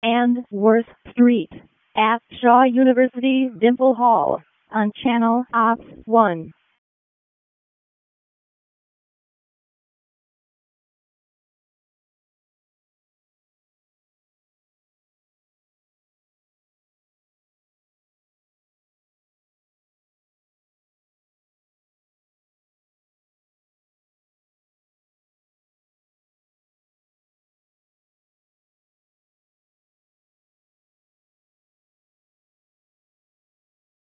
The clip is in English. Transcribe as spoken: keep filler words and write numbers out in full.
and Worth Street at Shaw University Dimple Hall on Channel Ops one.